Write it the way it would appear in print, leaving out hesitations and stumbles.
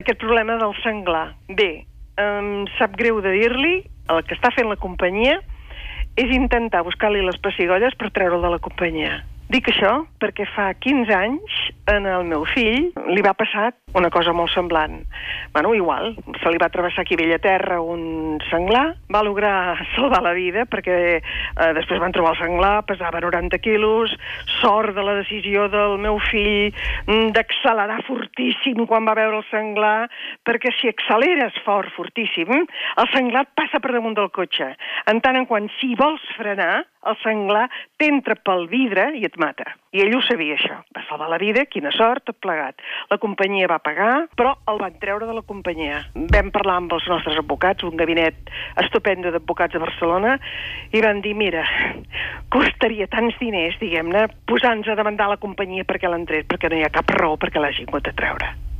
Aquest problema del senglar. Bé, em sap greu de dir-li, el que està fent la companyia és intentar buscar-li les pessigolles per treure'l de la companyia. Dic això perquè fa 15 anys en el meu fill li va passar una cosa molt semblant. Bueno, igual, se li va travessar aquí a bella terra un senglar, va lograr salvar la vida perquè després van trobar el senglar, pesava 90 quilos, sort de la decisió del meu fill d'accelerar fortíssim quan va veure el senglar, perquè si acceleres fort, fortíssim, el senglar et passa per damunt del cotxe. En tant en quant, si vols frenar, el senglar t'entra pel vidre i et mata. I ell ho sabia, això. Va salvar la vida, quina sort, tot plegat. La companyia va pagar, però el van treure de la companyia. Vam parlar amb els nostres advocats, un gabinet estupendo d'advocats de Barcelona, i van dir, mira, costaria tants diners, diguem-ne, posar-nos a demandar la companyia perquè l'han tret, perquè no hi ha cap raó perquè l'hagin hagut de treure.